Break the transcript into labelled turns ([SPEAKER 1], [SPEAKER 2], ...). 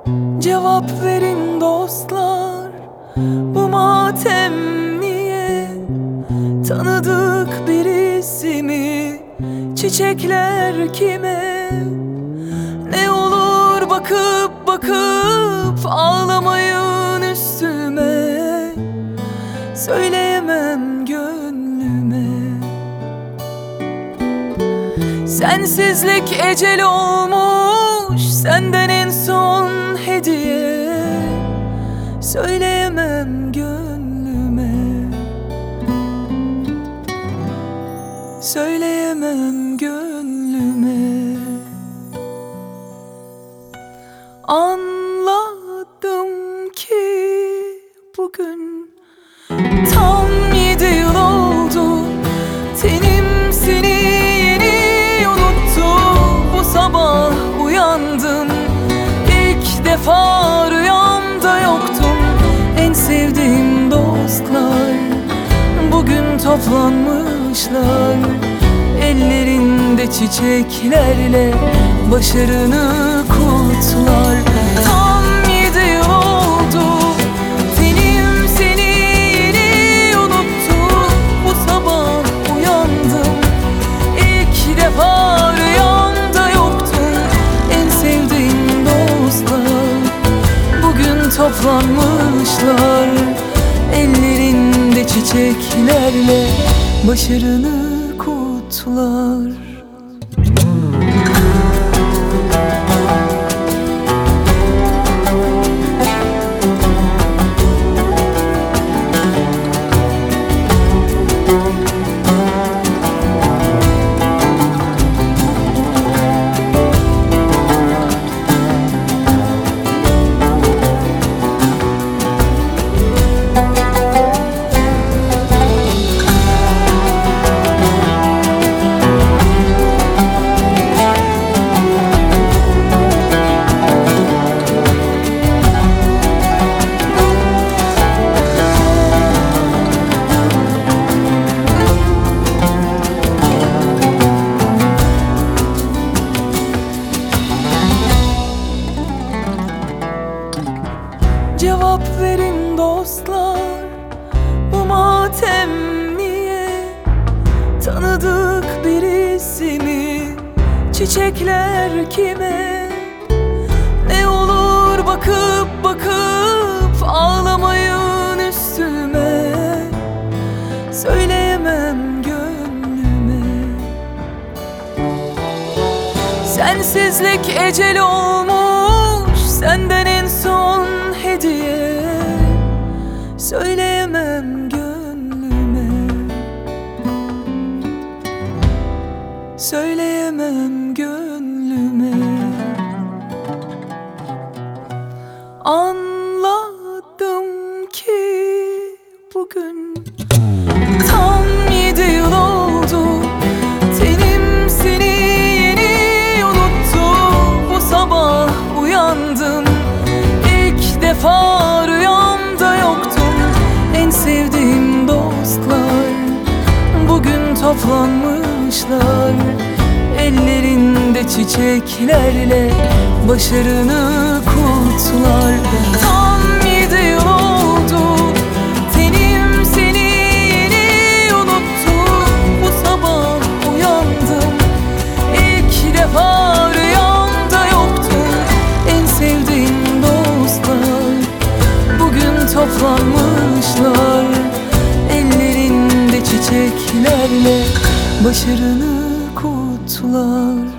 [SPEAKER 1] Cevap verin dostlar, bu matem niye? Tanıdık birisi mi? Çiçekler kime? Ne olur bakıp bakıp ağlamayın üstüme. Söyleyemem gönlüme. Sensizlik ecel olmuş, senden en son hediye. Söyleyemem gönlüme. Söyleyemem gönlüme. Anladım ki bugün tam 7 yıl oldu. Tenim seni yeni unuttu. Bu sabah uyandım, İlk defa rüyamda yoktun. En sevdiğim dostlar bugün toplanmışlar. Ellerinde çiçeklerle başarını kutlar. Tam 7 yıl oldu, tenim seni yeni unuttu. Bu sabah uyandım, ilk defa rüyamda yoktun. En sevdiğim dostlar bugün toplanmışlar. Ellerinde çiçeklerle başarını kutlar. Cevap verin dostlar, bu matem niye? Tanıdık birisi mi? Çiçekler kime? Ne olur bakıp bakıp ağlamayın üstüme. Söyleyemem gönlüme. Sensizlik ecel olmuş, senden en son hediye. Söyleyemem gönlüme. Söyleyemem gönlüme. Anladım ki bugün tam 7 yıl oldu. Tenim seni yeni unuttu. Bu sabah uyandım, İlk defa rüyamda yoktun. En sevdiğim dostlar bugün toplanmışlar. Ellerinde çiçeklerle başarını kutlar. Tam 7 yıl oldu, tenim seni yeni unuttu. Bu sabah uyandım, İlk defa rüyamda yoktun. En sevdiğim bugün toplanmışlar. Ellerinde çiçeklerle başarını kutlar.